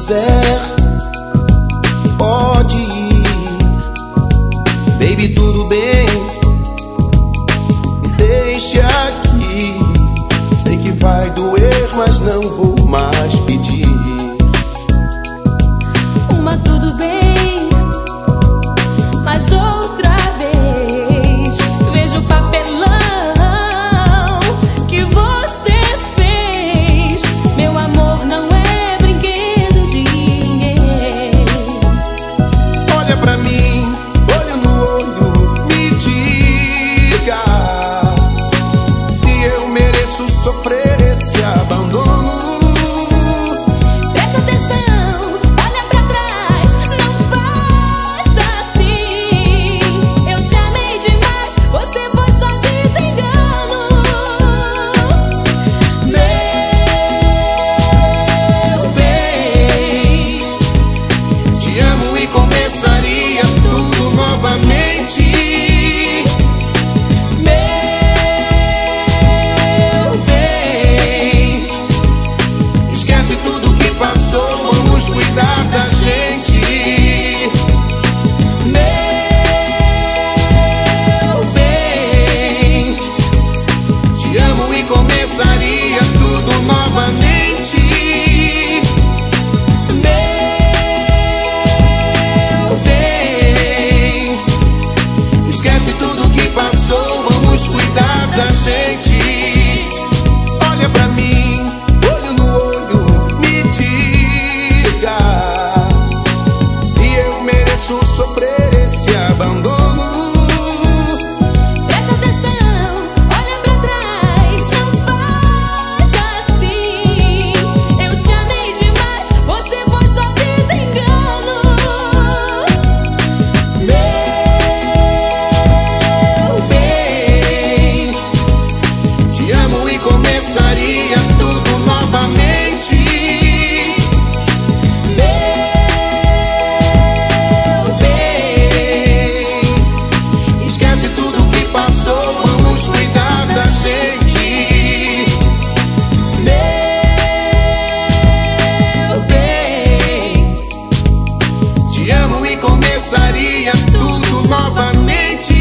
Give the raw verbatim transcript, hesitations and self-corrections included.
quiser, pode ir. Baby, tudo bem, me deixe aqui. Sei que vai doer, mas não vou mais pedir. Uma tudo bem, mas outra vez vejo o papelão que você fez. Meu amor não é brinquedo de ninguém. Olha pra mim, olho no olho, me diga se eu mereço sofrer esse abandono. Preste atenção, olha pra trás, não faça assim. Eu te amei demais, você foi só desengano. Meu bem, Te amo e começaria tudo novamente. meu bem, Esquece tudo que passou, vamos cuidar da gente. meu bem, Te amo e começaria tudo novamente. meu bem, Esquece tudo que passou, vamos cuidar da gente. Olha pra mim, olho no olho, me diga se eu mereço sofrer esse abandono. preste atenção, olha pra trás, não faz assim. Eu te amei demais, você foi só desengano. Meu bem, Te amo e começaria tudo novamente. meu bem, Esquece tudo que passou, vamos cuidar da gente. meu bem, Te amo e começaria tudo novamente.